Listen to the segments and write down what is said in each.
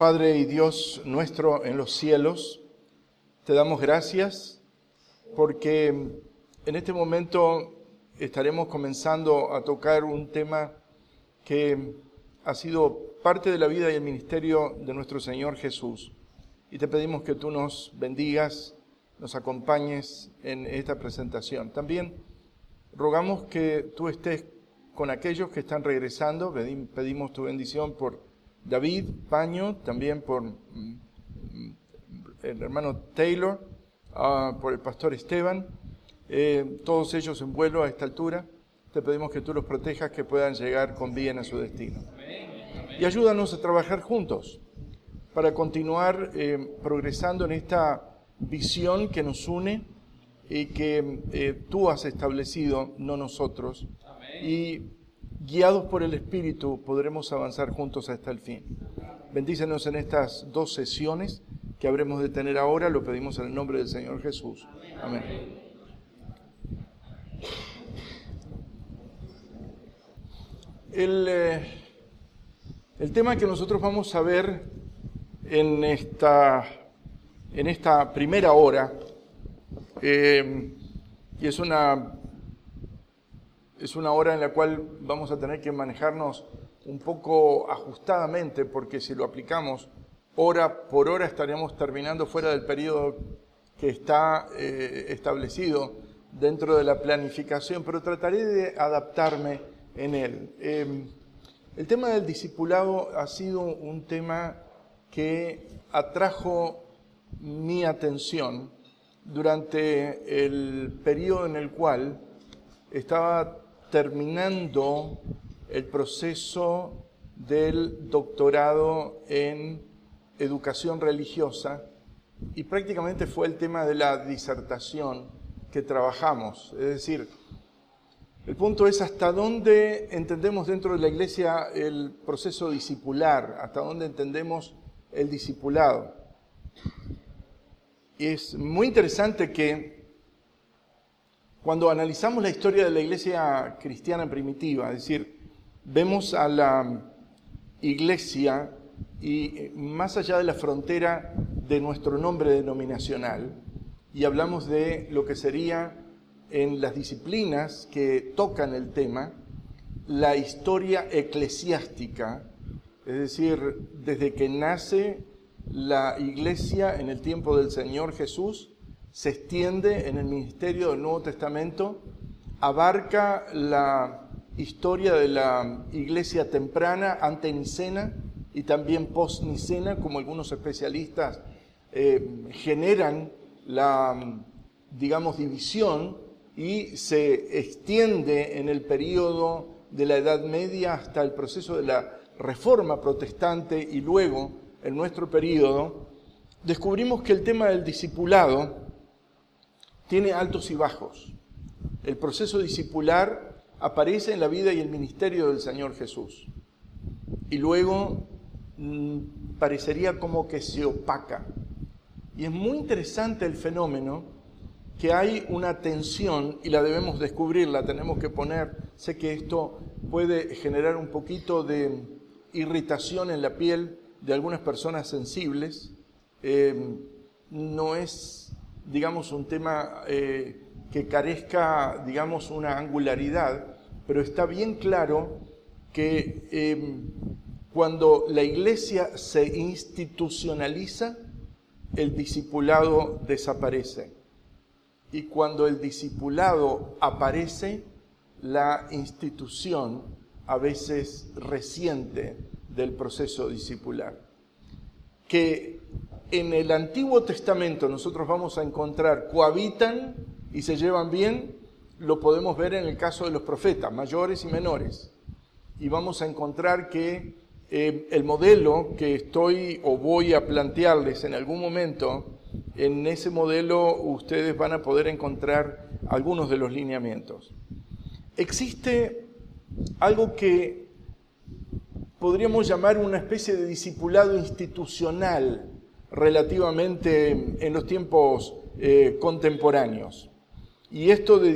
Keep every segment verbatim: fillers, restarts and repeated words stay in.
Padre y Dios nuestro en los cielos, te damos gracias porque en este momento estaremos comenzando a tocar un tema que ha sido parte de la vida y el ministerio de nuestro Señor Jesús. Y te pedimos que tú nos bendigas, nos acompañes en esta presentación. También rogamos que tú estés con aquellos que están regresando. Pedimos tu bendición por David Paño, también por el hermano Taylor, uh, por el pastor Esteban, eh, todos ellos en vuelo a esta altura. Te pedimos que tú los protejas, que puedan llegar con bien a su destino. Y ayúdanos a trabajar juntos para continuar eh, progresando en esta visión que nos une y que eh, tú has establecido, no nosotros. Y guiados por el Espíritu podremos avanzar juntos hasta el fin. Bendícenos en estas dos sesiones que habremos de tener ahora, lo pedimos en el nombre del Señor Jesús. Amén. El, eh, el tema que nosotros vamos a ver en esta, en esta primera hora, eh, y es una... Es una hora en la cual vamos a tener que manejarnos un poco ajustadamente, porque si lo aplicamos hora por hora estaríamos terminando fuera del periodo que está eh, establecido dentro de la planificación, pero trataré de adaptarme en él. Eh, el tema del discipulado ha sido un tema que atrajo mi atención durante el periodo en el cual estaba terminando el proceso del doctorado en educación religiosa y prácticamente fue el tema de la disertación que trabajamos. Es decir, el punto es hasta dónde entendemos dentro de la iglesia el proceso discipular, hasta dónde entendemos el discipulado. Y es muy interesante que cuando analizamos la historia de la iglesia cristiana primitiva, es decir, vemos a la iglesia y más allá de la frontera de nuestro nombre denominacional, y hablamos de lo que sería en las disciplinas que tocan el tema, la historia eclesiástica, es decir, desde que nace la iglesia en el tiempo del Señor Jesús, se extiende en el ministerio del Nuevo Testamento, abarca la historia de la iglesia temprana, antenicena y también postnicena, como algunos especialistas eh, generan la, digamos, división, y se extiende en el periodo de la Edad Media hasta el proceso de la Reforma Protestante y luego, en nuestro periodo, descubrimos que el tema del discipulado tiene altos y bajos. El proceso discipular aparece en la vida y el ministerio del Señor Jesús. Y luego mmm, parecería como que se opaca. Y es muy interesante el fenómeno que hay una tensión y la debemos descubrir, la tenemos que poner. Sé que esto puede generar un poquito de irritación en la piel de algunas personas sensibles. Eh, no es digamos, un tema eh, que carezca, digamos, una angularidad, pero está bien claro que eh, cuando la iglesia se institucionaliza, el discipulado desaparece. Y cuando el discipulado aparece, la institución a veces resiente del proceso discipular. Que en el Antiguo Testamento nosotros vamos a encontrar cohabitan y se llevan bien, lo podemos ver en el caso de los profetas, mayores y menores. Y vamos a encontrar que eh, el modelo que estoy o voy a plantearles en algún momento, en ese modelo ustedes van a poder encontrar algunos de los lineamientos. Existe algo que podríamos llamar una especie de discipulado institucional relativamente en los tiempos eh, contemporáneos. Y esto de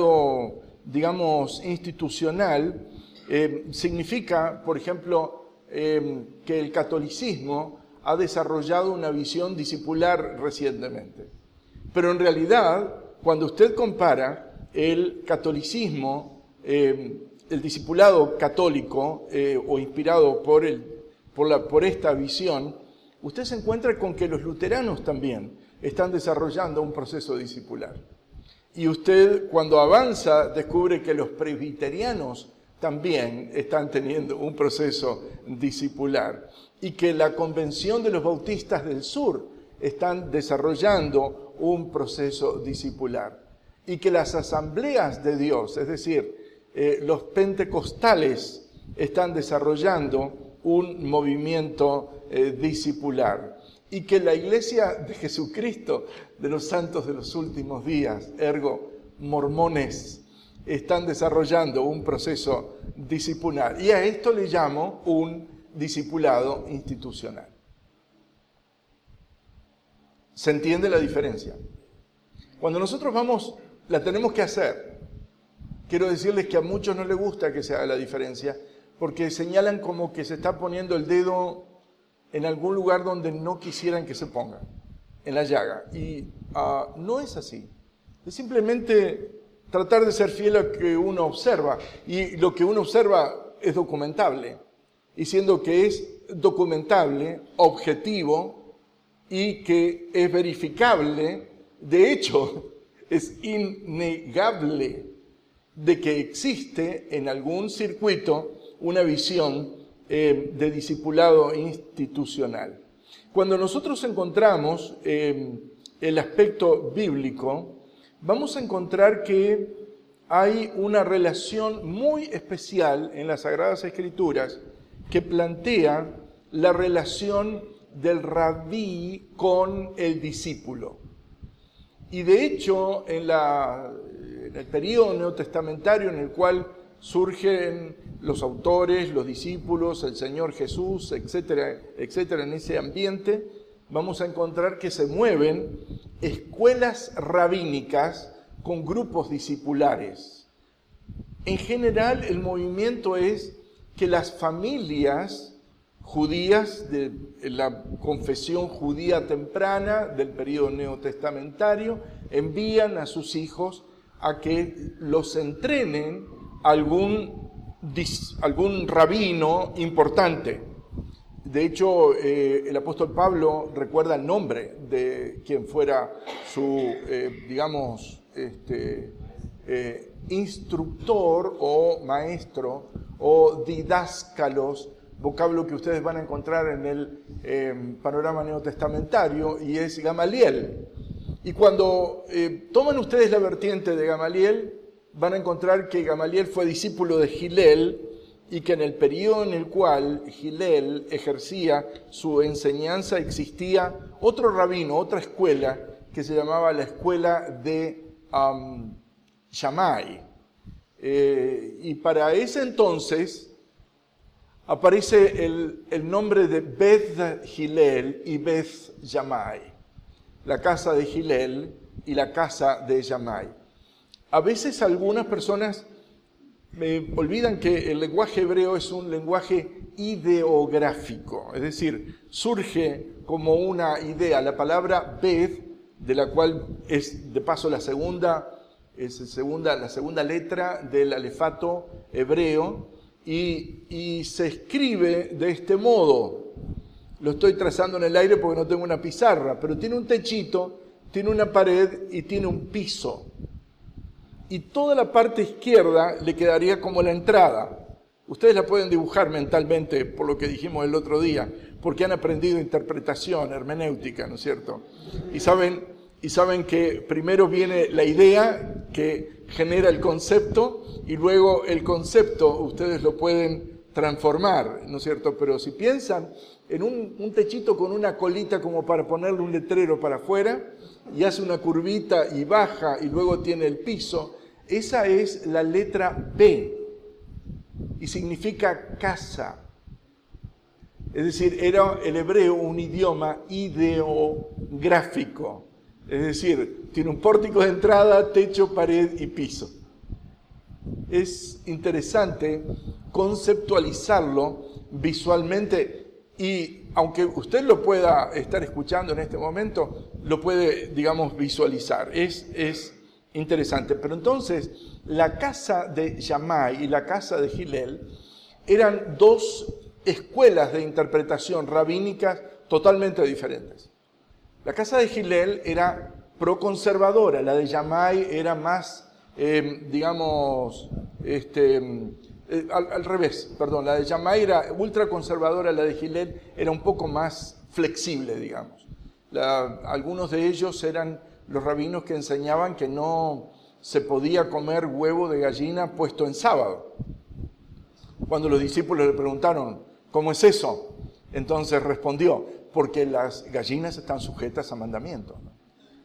discipulado, digamos, institucional, eh, significa, por ejemplo, eh, que el catolicismo ha desarrollado una visión discipular recientemente. Pero en realidad, cuando usted compara el catolicismo, eh, el discipulado católico eh, o inspirado por, el, por, la, por esta visión, usted se encuentra con que los luteranos también están desarrollando un proceso discipular. Y usted, cuando avanza, descubre que los presbiterianos también están teniendo un proceso discipular y que la Convención de los Bautistas del Sur están desarrollando un proceso discipular y que las asambleas de Dios, es decir, eh, los pentecostales, están desarrollando un movimiento eh, discipular y que la Iglesia de Jesucristo de los santos de los últimos días, ergo mormones, están desarrollando un proceso discipular. Y a esto le llamo un discipulado institucional. ¿Se entiende la diferencia? Cuando nosotros vamos, la tenemos que hacer. Quiero decirles que a muchos no les gusta que se haga la diferencia, porque señalan como que se está poniendo el dedo en algún lugar donde no quisieran que se ponga, en la llaga. Y uh, no es así. Es simplemente tratar de ser fiel a lo que uno observa. Y lo que uno observa es documentable. Y siendo que es documentable, objetivo y que es verificable, de hecho, es innegable de que existe en algún circuito una visión eh, de discipulado institucional. Cuando nosotros encontramos eh, el aspecto bíblico, vamos a encontrar que hay una relación muy especial en las Sagradas Escrituras que plantea la relación del rabí con el discípulo. Y de hecho, en, la, en el periodo neotestamentario en el cual surgen los autores, los discípulos, el Señor Jesús, etcétera, etcétera, en ese ambiente, vamos a encontrar que se mueven escuelas rabínicas con grupos discipulares. En general, el movimiento es que las familias judías de la confesión judía temprana del periodo neotestamentario envían a sus hijos a que los entrenen algún, algún rabino importante. De hecho, eh, el apóstol Pablo recuerda el nombre de quien fuera su, eh, digamos, este, eh, instructor o maestro o didáscalos, vocablo que ustedes van a encontrar en el eh, panorama neotestamentario, y es Gamaliel. Y cuando eh, toman ustedes la vertiente de Gamaliel, van a encontrar que Gamaliel fue discípulo de Gilel, y que en el periodo en el cual Gilel ejercía su enseñanza existía otro rabino, otra escuela, que se llamaba la escuela de um, Shammai. Eh, y para ese entonces aparece el, el nombre de Beth Gilel y Beth Shammai, la casa de Gilel y la casa de Shammai. A veces algunas personas me olvidan que el lenguaje hebreo es un lenguaje ideográfico, es decir, surge como una idea. La palabra Beth, de la cual es de paso la segunda, es segunda, la segunda letra del alefato hebreo, y, y se escribe de este modo. Lo estoy trazando en el aire porque no tengo una pizarra, pero tiene un techito, tiene una pared y tiene un piso. Y toda la parte izquierda le quedaría como la entrada. Ustedes la pueden dibujar mentalmente por lo que dijimos el otro día, porque han aprendido interpretación, hermenéutica, ¿no es cierto? Y saben, y saben que primero viene la idea que genera el concepto y luego el concepto ustedes lo pueden transformar, ¿no es cierto? Pero si piensan en un, un techito con una colita como para ponerle un letrero para afuera, y hace una curvita y baja y luego tiene el piso, esa es la letra B y significa casa. Es decir, era el hebreo un idioma ideográfico, es decir, tiene un pórtico de entrada, techo, pared y piso. Es interesante conceptualizarlo visualmente, y aunque usted lo pueda estar escuchando en este momento, lo puede, digamos, visualizar. Es, es interesante. Pero entonces, la casa de Shammai y la casa de Hillel eran dos escuelas de interpretación rabínicas totalmente diferentes. La casa de Hillel era proconservadora, la de Shammai era más, eh, digamos, este, eh, al, al revés, perdón, la de Shammai era ultraconservadora, la de Hillel era un poco más flexible, digamos. La, algunos de ellos eran los rabinos que enseñaban que no se podía comer huevo de gallina puesto en sábado. Cuando los discípulos le preguntaron, ¿cómo es eso? Entonces respondió, porque las gallinas están sujetas a mandamientos, ¿no?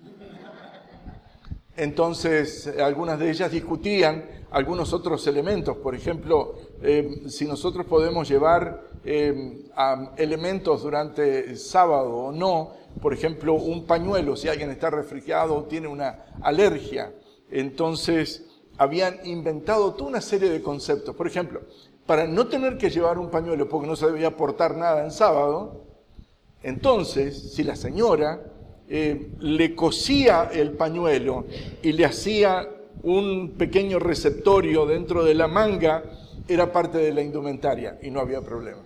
Entonces, algunas de ellas discutían algunos otros elementos. Por ejemplo, eh, si nosotros podemos llevar eh, a elementos durante el sábado o no. Por ejemplo, un pañuelo, si alguien está resfriado o tiene una alergia. Entonces, habían inventado toda una serie de conceptos. Por ejemplo, para no tener que llevar un pañuelo porque no se debía portar nada en sábado, entonces, si la señora eh, le cosía el pañuelo y le hacía un pequeño receptorio dentro de la manga, era parte de la indumentaria y no había problema.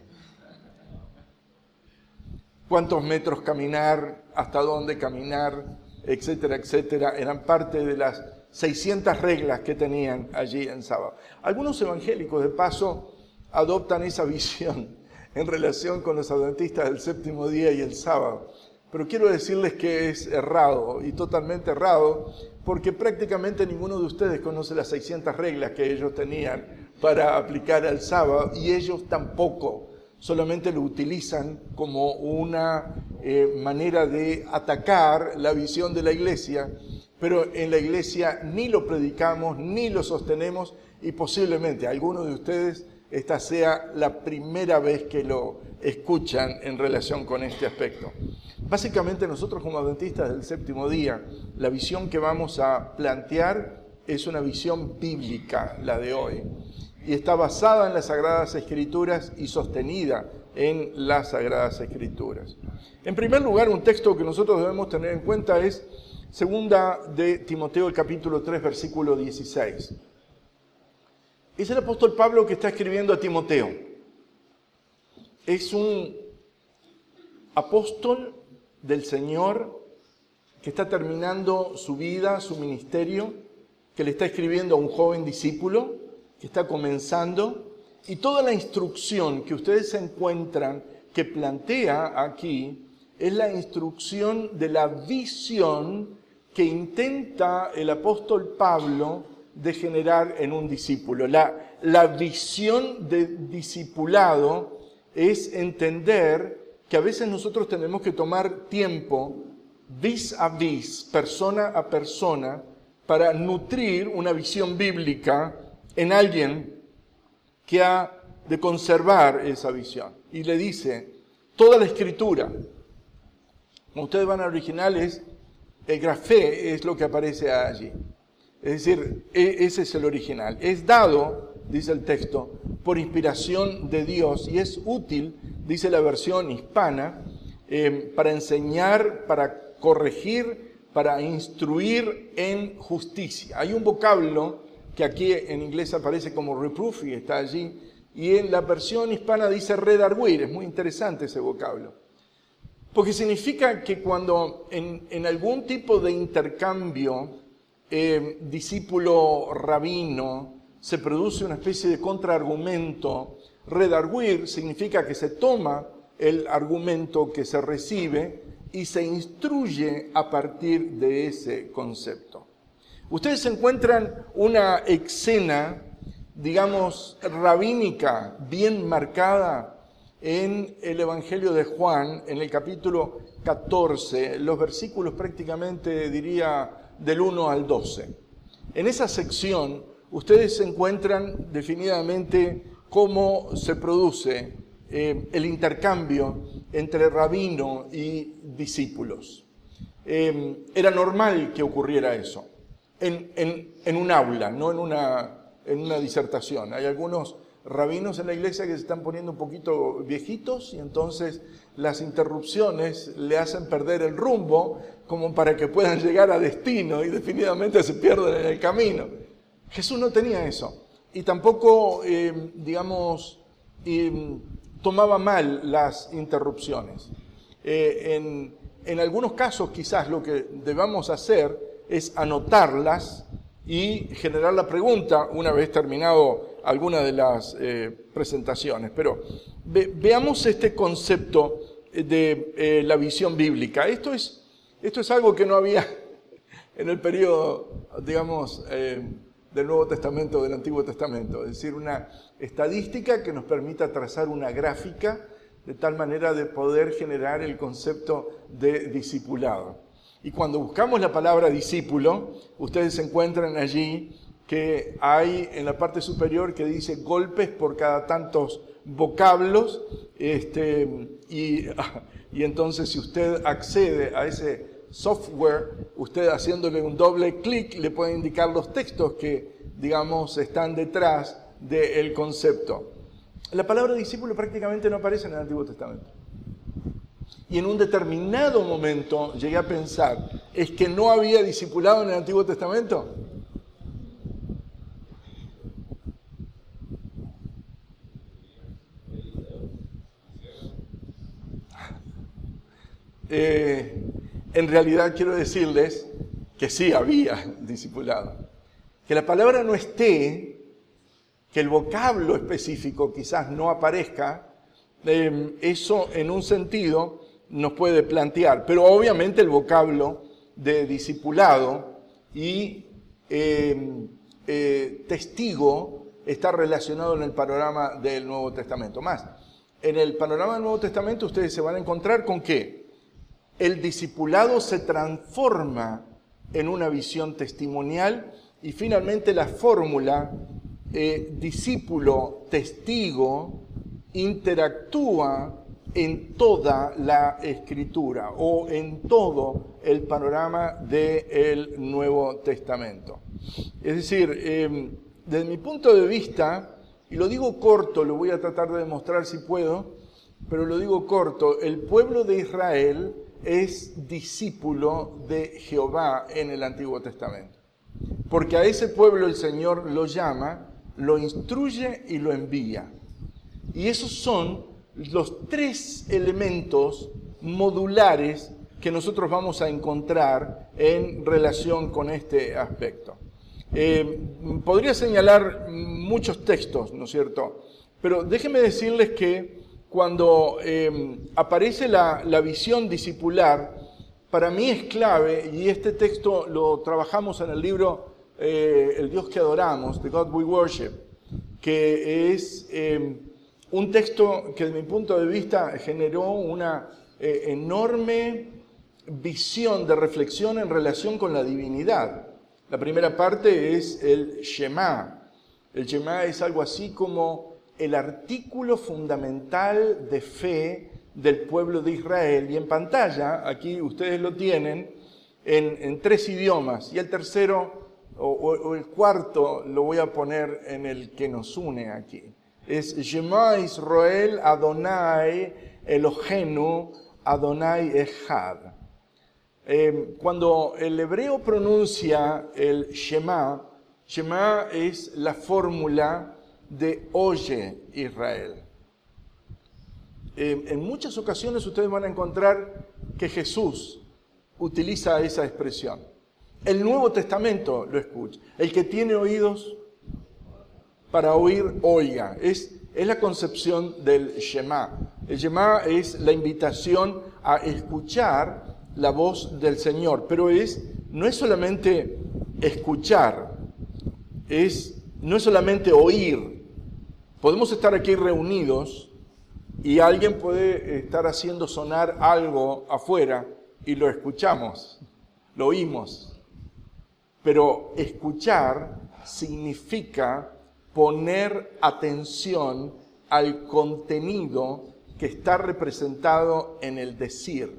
Cuántos metros caminar, hasta dónde caminar, etcétera, etcétera, eran parte de las seiscientas reglas que tenían allí en sábado. Algunos evangélicos, de paso, adoptan esa visión en relación con los adventistas del séptimo día y el sábado. Pero quiero decirles que es errado, y totalmente errado, porque prácticamente ninguno de ustedes conoce las seiscientas reglas que ellos tenían para aplicar al sábado, y ellos tampoco. Solamente lo utilizan como una eh, manera de atacar la visión de la iglesia, pero en la iglesia ni lo predicamos, ni lo sostenemos, y posiblemente algunos de ustedes esta sea la primera vez que lo escuchan en relación con este aspecto. Básicamente nosotros como adventistas del séptimo día, la visión que vamos a plantear es una visión bíblica, la de hoy, y está basada en las Sagradas Escrituras y sostenida en las Sagradas Escrituras. En primer lugar, un texto que nosotros debemos tener en cuenta es segunda de Timoteo, el capítulo tres, versículo dieciséis. Es el apóstol Pablo que está escribiendo a Timoteo. Es un apóstol del Señor que está terminando su vida, su ministerio, que le está escribiendo a un joven discípulo que está comenzando, y toda la instrucción que ustedes encuentran que plantea aquí es la instrucción de la visión que intenta el apóstol Pablo de generar en un discípulo. La, la visión de discipulado es entender que a veces nosotros tenemos que tomar tiempo vis a vis, persona a persona, para nutrir una visión bíblica en alguien que ha de conservar esa visión. Y le dice, toda la escritura, como ustedes van a originales, el grafé es lo que aparece allí. Es decir, ese es el original. Es dado, dice el texto, por inspiración de Dios y es útil, dice la versión hispana, eh, para enseñar, para corregir, para instruir en justicia. Hay un vocablo que aquí en inglés aparece como reproof y está allí, y en la versión hispana dice redarguir. Es muy interesante ese vocablo, porque significa que cuando en, en algún tipo de intercambio eh, discípulo-rabino se produce una especie de contraargumento, redarguir significa que se toma el argumento que se recibe y se instruye a partir de ese concepto. Ustedes encuentran una escena, digamos, rabínica, bien marcada en el Evangelio de Juan, en el capítulo catorce, los versículos prácticamente, diría, del uno al doce. En esa sección, ustedes encuentran definidamente cómo se produce eh, el intercambio entre rabino y discípulos. Eh, era normal que ocurriera eso. En, en, en un aula, no en una, en una disertación. Hay algunos rabinos en la iglesia que se están poniendo un poquito viejitos y entonces las interrupciones le hacen perder el rumbo como para que puedan llegar a destino y definitivamente se pierden en el camino. Jesús no tenía eso y tampoco, eh, digamos, eh, tomaba mal las interrupciones. Eh, en, en algunos casos quizás lo que debamos hacer es anotarlas y generar la pregunta una vez terminado alguna de las eh, presentaciones. Pero ve, veamos este concepto de eh, la visión bíblica. Esto es, esto es algo que no había en el periodo, digamos, eh, del Nuevo Testamento o del Antiguo Testamento. Es decir, una estadística que nos permita trazar una gráfica de tal manera de poder generar el concepto de discipulado. Y cuando buscamos la palabra discípulo, ustedes encuentran allí que hay en la parte superior que dice golpes por cada tantos vocablos, este, y, y entonces si usted accede a ese software, usted haciéndole un doble clic le puede indicar los textos que, digamos, están detrás del concepto. La palabra discípulo prácticamente no aparece en el Antiguo Testamento. Y en un determinado momento llegué a pensar, ¿es que no había discipulado en el Antiguo Testamento? Eh, en realidad quiero decirles que sí había discipulado. Que la palabra no esté, que el vocablo específico quizás no aparezca, eh, eso en un sentido nos puede plantear, pero obviamente el vocablo de discipulado y eh, eh, testigo está relacionado en el panorama del Nuevo Testamento. Más, en el panorama del Nuevo Testamento ustedes se van a encontrar con que el discipulado se transforma en una visión testimonial y finalmente la fórmula eh, discípulo, testigo, interactúa en toda la Escritura o en todo el panorama del Nuevo Testamento. Es decir, eh, desde mi punto de vista, y lo digo corto, lo voy a tratar de demostrar si puedo, pero lo digo corto, el pueblo de Israel es discípulo de Jehová en el Antiguo Testamento. Porque a ese pueblo el Señor lo llama, lo instruye y lo envía. Y esos son los tres elementos modulares que nosotros vamos a encontrar en relación con este aspecto. Eh, podría señalar muchos textos, ¿no es cierto? Pero déjenme decirles que cuando eh, aparece la, la visión discipular, para mí es clave, y este texto lo trabajamos en el libro eh, El Dios que adoramos, The God We Worship, que es eh, un texto que desde mi punto de vista generó una eh, enorme visión de reflexión en relación con la divinidad. La primera parte es el Shema. El Shema es algo así como el artículo fundamental de fe del pueblo de Israel. Y en pantalla, aquí ustedes lo tienen, en, en tres idiomas. Y el tercero, o, o el cuarto, lo voy a poner en el que nos une aquí. Es Shema Israel Adonai Eloheinu Adonai Echad. Eh, cuando el hebreo pronuncia el Shema, Shema es la fórmula de oye Israel. Eh, en muchas ocasiones ustedes van a encontrar que Jesús utiliza esa expresión. El Nuevo Testamento lo escucha. El que tiene oídos para oír, oiga. Es, es la concepción del Shema. El Shema es la invitación a escuchar la voz del Señor, pero es, no es solamente escuchar, es, no es solamente oír. Podemos estar aquí reunidos y alguien puede estar haciendo sonar algo afuera y lo escuchamos, lo oímos. Pero escuchar significa poner atención al contenido que está representado en el decir.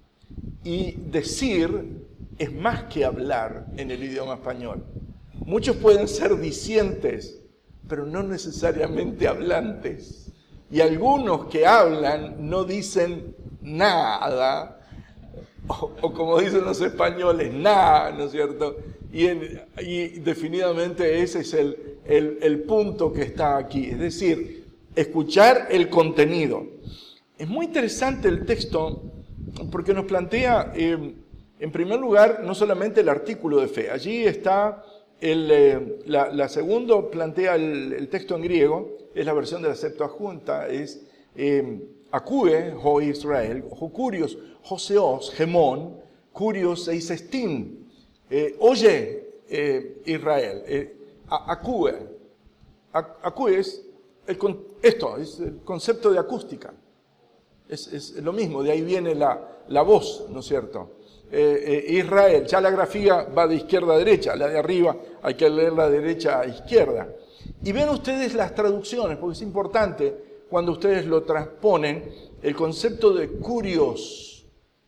Y decir es más que hablar en el idioma español. Muchos pueden ser dicientes, pero no necesariamente hablantes. Y algunos que hablan no dicen nada, o, o como dicen los españoles, nada, ¿no es cierto? Y, en, y definitivamente ese es el, el, el punto que está aquí, es decir, escuchar el contenido. Es muy interesante el texto porque nos plantea, eh, en primer lugar, no solamente el artículo de fe. Allí está, el, eh, la, la segundo plantea el, el texto en griego, es la versión de la Septuaginta, es eh, acue, ho Israel, ho curios, joseos, gemón, curios eis estin. Eh, oye, eh, Israel, eh, acue. Acue es el, esto, es el concepto de acústica. Es, es lo mismo, de ahí viene la, la voz, ¿no es cierto? Eh, eh, Israel, ya la grafía va de izquierda a derecha, la de arriba hay que leerla de derecha a izquierda. Y ven ustedes las traducciones, porque es importante cuando ustedes lo transponen, el concepto de curios,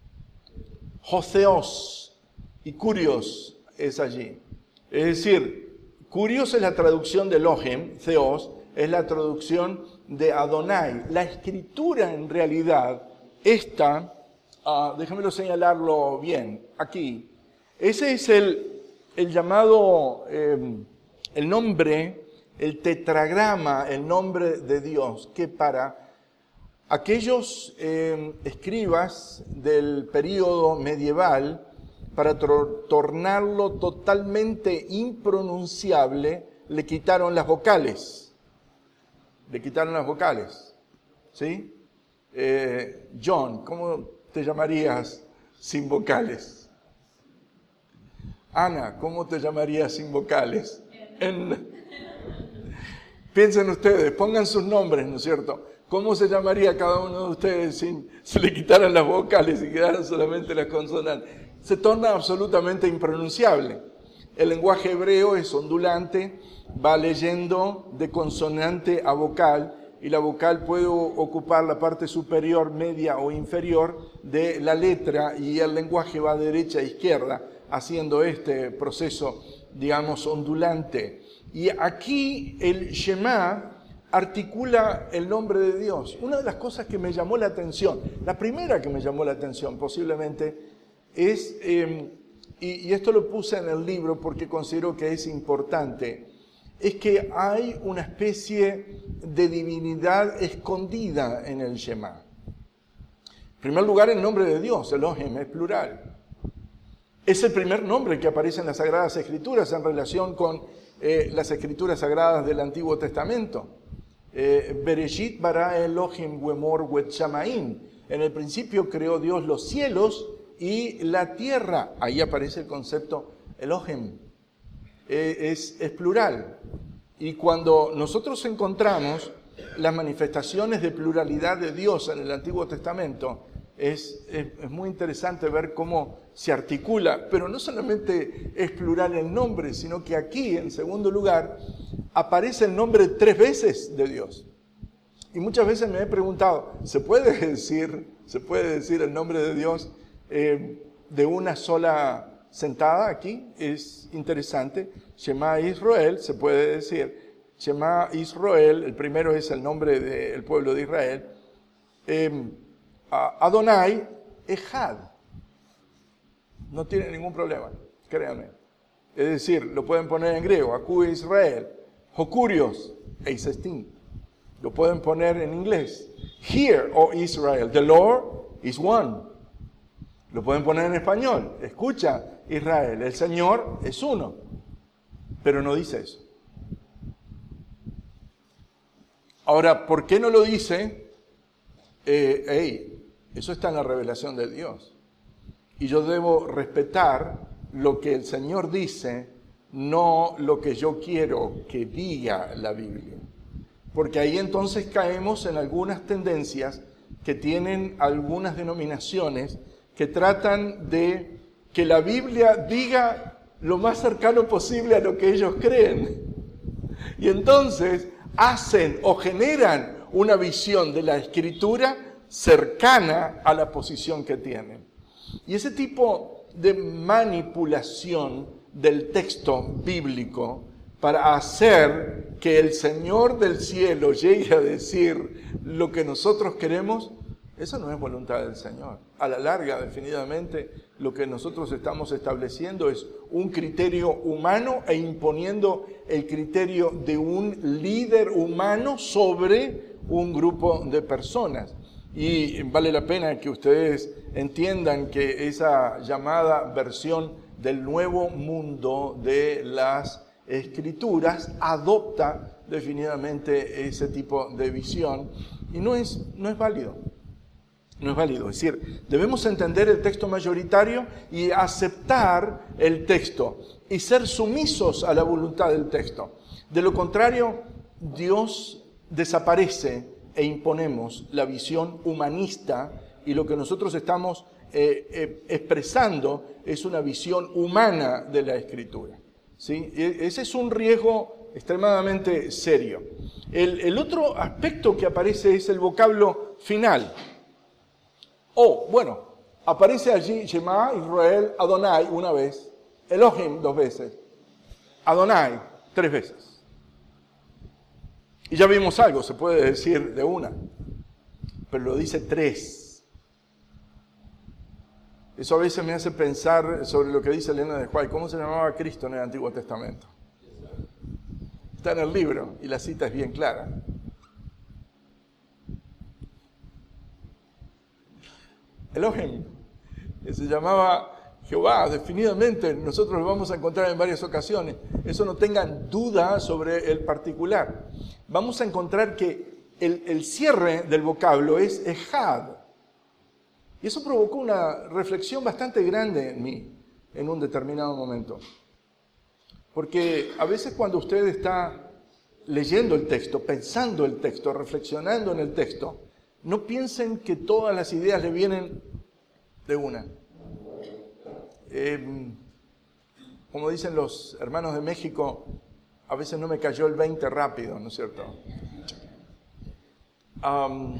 joseos y curios es allí. Es decir, curios es la traducción de Elohim, Theos, es la traducción de Adonai. La escritura en realidad, esta, uh, déjenmelo señalarlo bien, aquí, ese es el, el llamado, eh, el nombre, el tetragrama, el nombre de Dios, que para aquellos eh, escribas del período medieval, para tor- tornarlo totalmente impronunciable, le quitaron las vocales. Le quitaron las vocales. ¿Sí? Eh, John, ¿cómo te llamarías sin vocales? Ana, ¿cómo te llamarías sin vocales? En... Piensen ustedes, pongan sus nombres, ¿no es cierto? ¿Cómo se llamaría cada uno de ustedes si se le quitaran las vocales y quedaran solamente las consonantes? Se torna absolutamente impronunciable. El lenguaje hebreo es ondulante, va leyendo de consonante a vocal, y la vocal puede ocupar la parte superior, media o inferior de la letra, y el lenguaje va de derecha a izquierda, haciendo este proceso, digamos, ondulante. Y aquí el Shema articula el nombre de Dios. Una de las cosas que me llamó la atención, la primera que me llamó la atención posiblemente, es, eh, y, y esto lo puse en el libro porque considero que es importante, es que hay una especie de divinidad escondida en el Shema. En primer lugar, el nombre de Dios, Elohim, es plural. Es el primer nombre que aparece en las Sagradas Escrituras en relación con eh, las Escrituras Sagradas del Antiguo Testamento. Eh, Bereshit bara Elohim wemor wet shamaim. En el principio creó Dios los cielos y la tierra. Ahí aparece el concepto Elohim. Eh, es, es plural. Y cuando nosotros encontramos las manifestaciones de pluralidad de Dios en el Antiguo Testamento, es, es, es muy interesante ver cómo se articula, pero no solamente es plural el nombre, sino que aquí, en segundo lugar, aparece el nombre tres veces de Dios. Y muchas veces me he preguntado, ¿se puede decir, se puede decir el nombre de Dios eh, de una sola sentada aquí? Es interesante. Shema Israel, se puede decir. Shema Israel, el primero es el nombre del pueblo de Israel. Eh, Adonai, Ejad. No tiene ningún problema, créanme. Es decir, lo pueden poner en griego, Acue Israel, Hokurios, Eis Estin. Lo pueden poner en inglés. Hear, O Israel, the Lord is one. Lo pueden poner en español. Escucha, Israel, el Señor es uno. Pero no dice eso. Ahora, ¿por qué no lo dice? Eh, hey, eso está en la revelación de Dios. Y yo debo respetar lo que el Señor dice, no lo que yo quiero que diga la Biblia. Porque ahí entonces caemos en algunas tendencias que tienen algunas denominaciones que tratan de que la Biblia diga lo más cercano posible a lo que ellos creen. Y entonces hacen o generan una visión de la Escritura cercana a la posición que tienen. Y ese tipo de manipulación del texto bíblico para hacer que el Señor del cielo llegue a decir lo que nosotros queremos, eso no es voluntad del Señor. A la larga, definitivamente, lo que nosotros estamos estableciendo es un criterio humano e imponiendo el criterio de un líder humano sobre un grupo de personas. Y vale la pena que ustedes entiendan que esa llamada versión del nuevo mundo de las Escrituras adopta definitivamente ese tipo de visión y no es, no es válido. No es válido. Es decir, debemos entender el texto mayoritario y aceptar el texto y ser sumisos a la voluntad del texto. De lo contrario, Dios desaparece e imponemos la visión humanista y lo que nosotros estamos eh, eh, expresando es una visión humana de la Escritura. ¿Sí? Ese es un riesgo extremadamente serio. El, el otro aspecto que aparece es el vocablo final. O, bueno, aparece allí Shema Israel Adonai una vez, Elohim dos veces, Adonai tres veces. Y ya vimos algo, se puede decir de una, pero lo dice tres. Eso a veces me hace pensar sobre lo que dice Elena de White. ¿Cómo se llamaba Cristo en el Antiguo Testamento? Está en el libro y la cita es bien clara. Elohim, que se llamaba Jehová, definitivamente nosotros lo vamos a encontrar en varias ocasiones. Eso no tengan duda sobre el particular. Vamos a encontrar que el, el cierre del vocablo es Ejad. Y eso provocó una reflexión bastante grande en mí en un determinado momento. Porque a veces cuando usted está leyendo el texto, pensando el texto, reflexionando en el texto, no piensen que todas las ideas le vienen de una. Eh, como dicen los hermanos de México, a veces no me cayó el veinte rápido, ¿no es cierto? Um,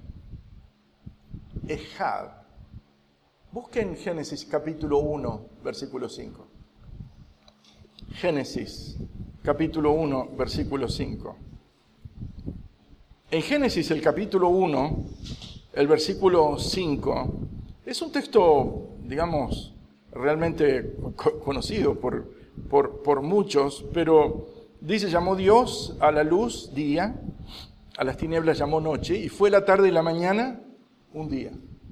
Ejad. Busquen Génesis capítulo uno, versículo cinco. Génesis capítulo uno, versículo cinco. En Génesis, el capítulo uno, el versículo cinco, es un texto, digamos, realmente co- conocido por, por, por muchos, pero dice, llamó Dios a la luz día, a las tinieblas llamó noche, y fue la tarde y la mañana un día.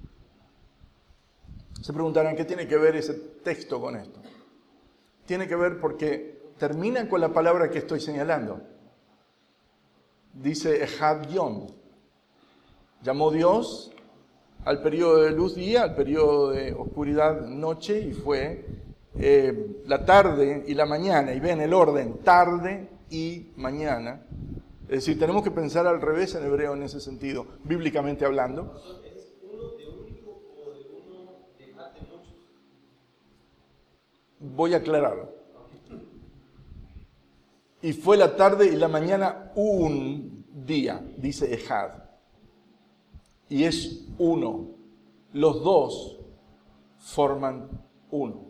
Se preguntarán, ¿qué tiene que ver ese texto con esto? Tiene que ver porque termina con la palabra que estoy señalando. Dice Ejad Yom. Llamó Dios al periodo de luz día, al periodo de oscuridad noche, y fue eh, la tarde y la mañana. Y ven el orden, tarde y mañana. Es decir, tenemos que pensar al revés en hebreo en ese sentido, bíblicamente hablando. ¿Es uno de único o de uno de Ejad de muchos? Voy a aclararlo. Y fue la tarde y la mañana un día, dice Ejad. Y es uno. Los dos forman uno.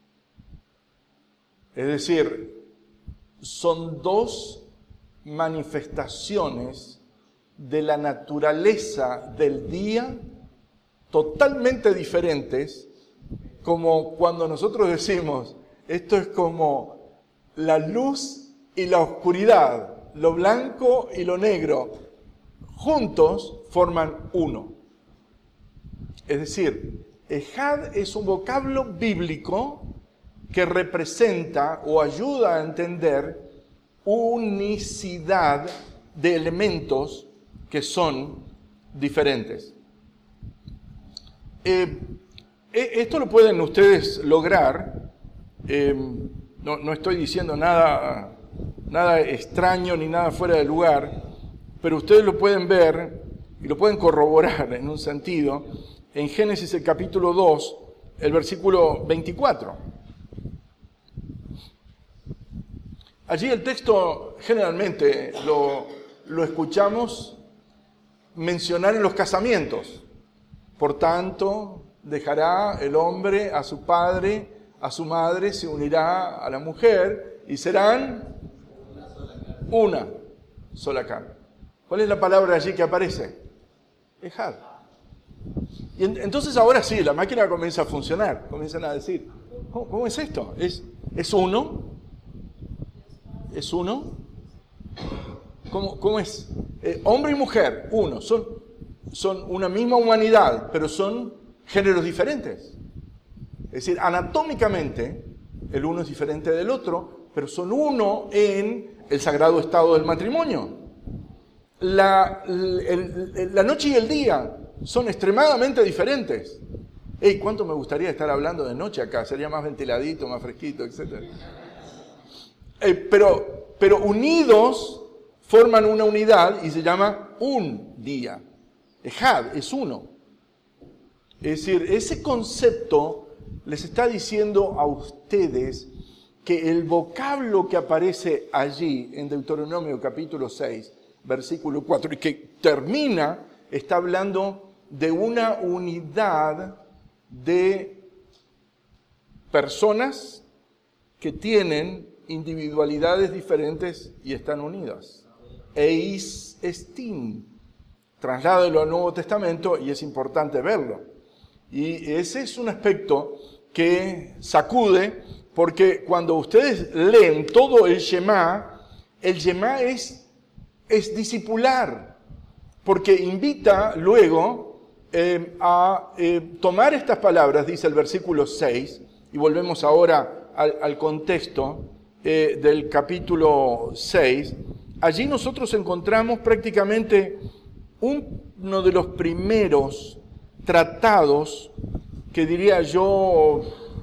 Es decir, son dos manifestaciones de la naturaleza del día totalmente diferentes, como cuando nosotros decimos, esto es como la luz y la oscuridad, lo blanco y lo negro, juntos forman uno. Es decir, Ejad es un vocablo bíblico que representa o ayuda a entender unicidad de elementos que son diferentes. Eh, esto lo pueden ustedes lograr, eh, no, no estoy diciendo nada... nada extraño ni nada fuera de lugar, pero ustedes lo pueden ver y lo pueden corroborar en un sentido en Génesis el capítulo dos, el versículo veinticuatro. Allí el texto generalmente lo, lo escuchamos mencionar en los casamientos. Por tanto, dejará el hombre a su padre, a su madre, se unirá a la mujer y serán una sola carne. ¿Cuál es la palabra allí que aparece? Ejad. Y en, entonces ahora sí, la máquina comienza a funcionar, comienzan a decir, ¿cómo, cómo es esto? ¿Es, ¿Es uno? ¿Es uno? ¿Cómo, cómo es? Eh, hombre y mujer, uno, son, son una misma humanidad, pero son géneros diferentes. Es decir, anatómicamente, el uno es diferente del otro, pero son uno en el sagrado estado del matrimonio. La, el, el, la noche y el día son extremadamente diferentes. Ey, ¿cuánto me gustaría estar hablando de noche acá? Sería más ventiladito, más fresquito, etcétera. Eh, pero, pero unidos forman una unidad y se llama un día. Ejad, es uno. Es decir, ese concepto les está diciendo a ustedes que el vocablo que aparece allí en Deuteronomio capítulo seis, versículo cuatro, y que termina, está hablando de una unidad de personas que tienen individualidades diferentes y están unidas. Eis estin. Trasládelo al Nuevo Testamento y es importante verlo. Y ese es un aspecto que sacude, porque cuando ustedes leen todo el Shema, el Shema es, es discipular, porque invita luego eh, a eh, tomar estas palabras, dice el versículo seis, y volvemos ahora al, al contexto eh, del capítulo seis. Allí nosotros encontramos prácticamente uno de los primeros tratados, que diría yo,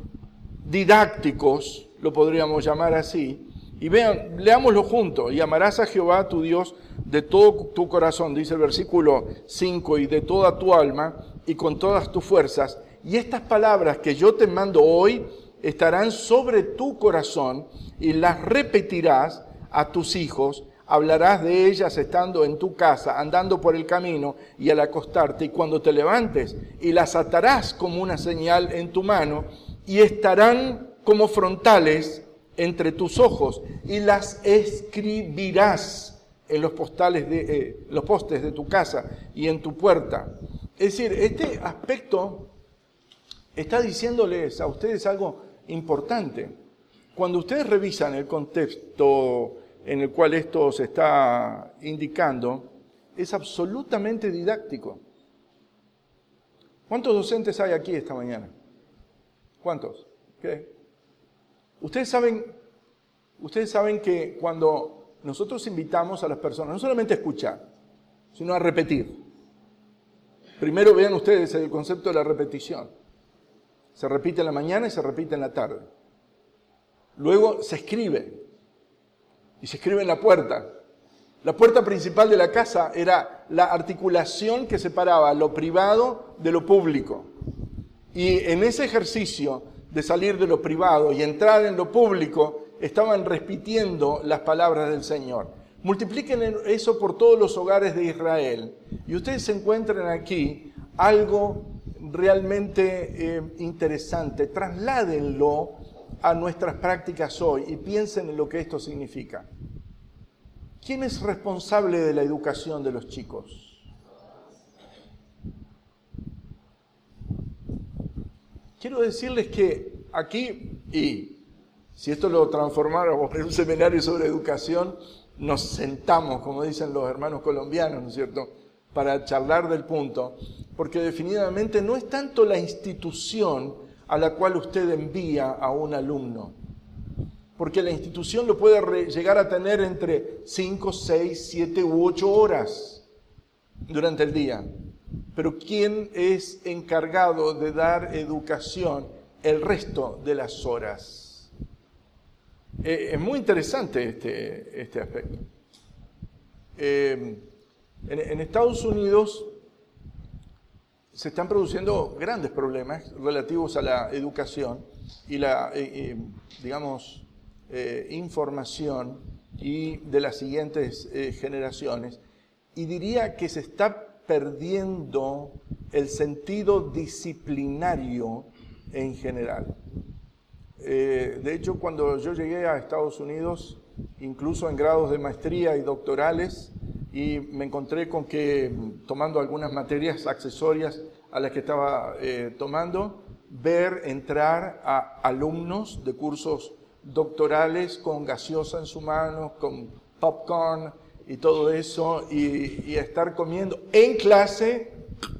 didácticos, lo podríamos llamar así. Y vean, leámoslo juntos. Y amarás a Jehová tu Dios de todo tu corazón, dice el versículo cinco, y de toda tu alma y con todas tus fuerzas. Y estas palabras que yo te mando hoy estarán sobre tu corazón y las repetirás a tus hijos. Hablarás de ellas estando en tu casa, andando por el camino y al acostarte, y cuando te levantes, y las atarás como una señal en tu mano, y estarán como frontales entre tus ojos, y las escribirás en los postales de, eh, los postes de tu casa y en tu puerta. Es decir, este aspecto está diciéndoles a ustedes algo importante. Cuando ustedes revisan el contexto en el cual esto se está indicando, es absolutamente didáctico. ¿Cuántos docentes hay aquí esta mañana? ¿Cuántos? ¿Qué? Ustedes saben, ustedes saben que cuando nosotros invitamos a las personas, no solamente a escuchar, sino a repetir. Primero vean ustedes el concepto de la repetición. Se repite en la mañana y se repite en la tarde. Luego se escribe. Y se escribe en la puerta. La puerta principal de la casa era la articulación que separaba lo privado de lo público. Y en ese ejercicio de salir de lo privado y entrar en lo público, estaban repitiendo las palabras del Señor. Multipliquen eso por todos los hogares de Israel. Y ustedes encuentran aquí algo realmente eh, interesante. Trasládenlo a nuestras prácticas hoy y piensen en lo que esto significa. ¿Quién es responsable de la educación de los chicos? Quiero decirles que aquí, y si esto lo transformáramos en un seminario sobre educación, nos sentamos, como dicen los hermanos colombianos, ¿no es cierto?, para charlar del punto, porque definitivamente no es tanto la institución a la cual usted envía a un alumno. Porque la institución lo puede re- llegar a tener entre cinco, seis, siete u ocho horas durante el día. Pero ¿quién es encargado de dar educación el resto de las horas? Eh, es muy interesante este, este aspecto. Eh, en, en Estados Unidos se están produciendo grandes problemas relativos a la educación y la, eh, eh, digamos, eh, información y de las siguientes eh, generaciones. Y diría que se está perdiendo el sentido disciplinario en general. Eh, de hecho, cuando yo llegué a Estados Unidos, incluso en grados de maestría y doctorales, y me encontré con que, tomando algunas materias accesorias a las que estaba eh, tomando, ver entrar a alumnos de cursos doctorales con gaseosa en su mano, con popcorn y todo eso, y, y estar comiendo en clase,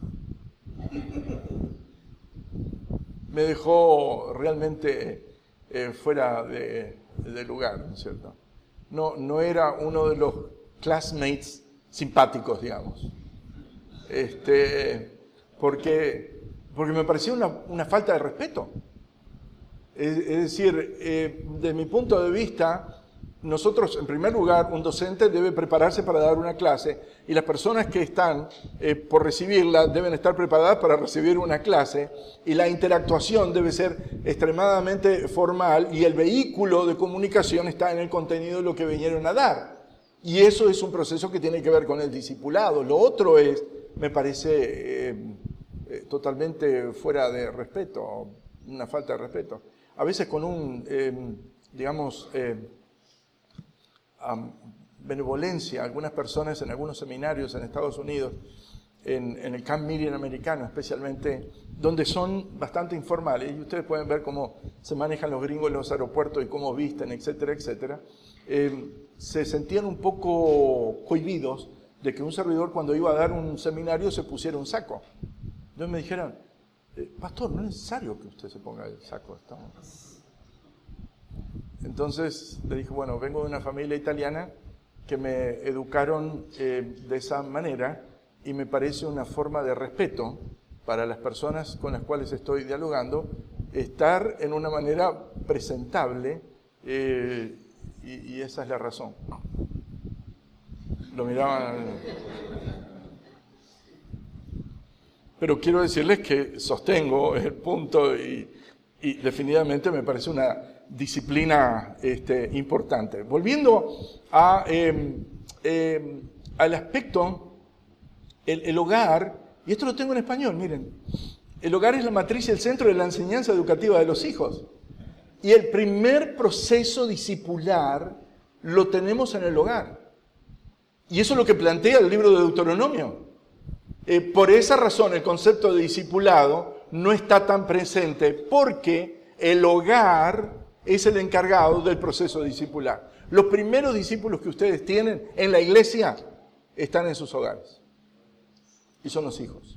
me dejó realmente eh, fuera de, de lugar, ¿no es cierto? No, no era uno de los classmates simpáticos, digamos. Este, porque, porque me parecía una, una falta de respeto. Es, es decir, eh, desde mi punto de vista, nosotros, en primer lugar, un docente debe prepararse para dar una clase y las personas que están eh, por recibirla deben estar preparadas para recibir una clase, y la interactuación debe ser extremadamente formal y el vehículo de comunicación está en el contenido de lo que vinieron a dar. Y eso es un proceso que tiene que ver con el discipulado. Lo otro es, me parece, eh, eh, totalmente fuera de respeto, una falta de respeto. A veces con un, eh, digamos, eh, um, benevolencia, algunas personas en algunos seminarios en Estados Unidos, en, en el Camp Meeting americano especialmente, donde son bastante informales, y ustedes pueden ver cómo se manejan los gringos en los aeropuertos y cómo visten, etcétera, etcétera, eh, se sentían un poco cohibidos de que un servidor, cuando iba a dar un seminario, se pusiera un saco. Entonces me dijeron, eh, pastor, no es necesario que usted se ponga el saco. Estamos... Entonces le dije, bueno, vengo de una familia italiana que me educaron eh, de esa manera, y me parece una forma de respeto para las personas con las cuales estoy dialogando, estar en una manera presentable, eh, y, y esa es la razón. Lo miraban. Pero quiero decirles que sostengo el punto y, y definitivamente me parece una disciplina este, importante. Volviendo a, eh, eh, al aspecto, el, el hogar, y esto lo tengo en español, miren, el hogar es la matriz y el centro de la enseñanza educativa de los hijos. Y el primer proceso discipular lo tenemos en el hogar. Y eso es lo que plantea el libro de Deuteronomio. Eh, por esa razón el concepto de discipulado no está tan presente, porque el hogar es el encargado del proceso discipular. Los primeros discípulos que ustedes tienen en la iglesia están en sus hogares. Y son los hijos.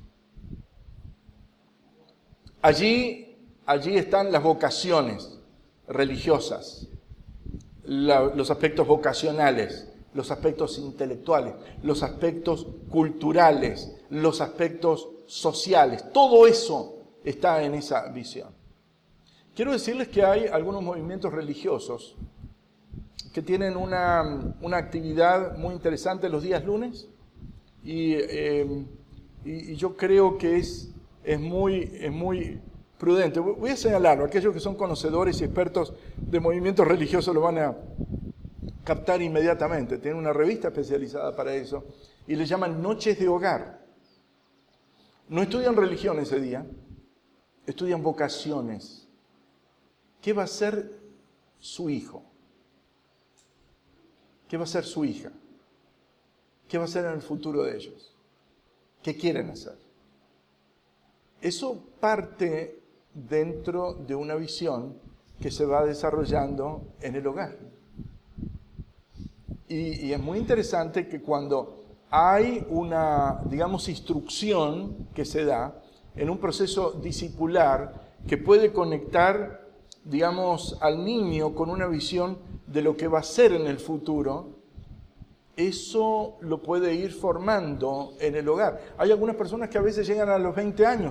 Allí, allí están las vocaciones religiosas, la, los aspectos vocacionales, los aspectos intelectuales, los aspectos culturales, los aspectos sociales. Todo eso está en esa visión. Quiero decirles que hay algunos movimientos religiosos que tienen una, una actividad muy interesante los días lunes, y, eh, y, y yo creo que es, es, muy, es muy prudente. Voy a señalarlo, aquellos que son conocedores y expertos de movimientos religiosos lo van a captar inmediatamente. Tienen una revista especializada para eso y le llaman Noches de Hogar. No estudian religión ese día, estudian vocaciones. ¿Qué va a ser su hijo? ¿Qué va a ser su hija? ¿Qué va a ser en el futuro de ellos? ¿Qué quieren hacer? Eso parte dentro de una visión que se va desarrollando en el hogar. Y, y es muy interesante que cuando hay una, digamos, instrucción que se da en un proceso discipular que puede conectar, digamos, al niño con una visión de lo que va a ser en el futuro, eso lo puede ir formando en el hogar. Hay algunas personas que a veces llegan a los veinte años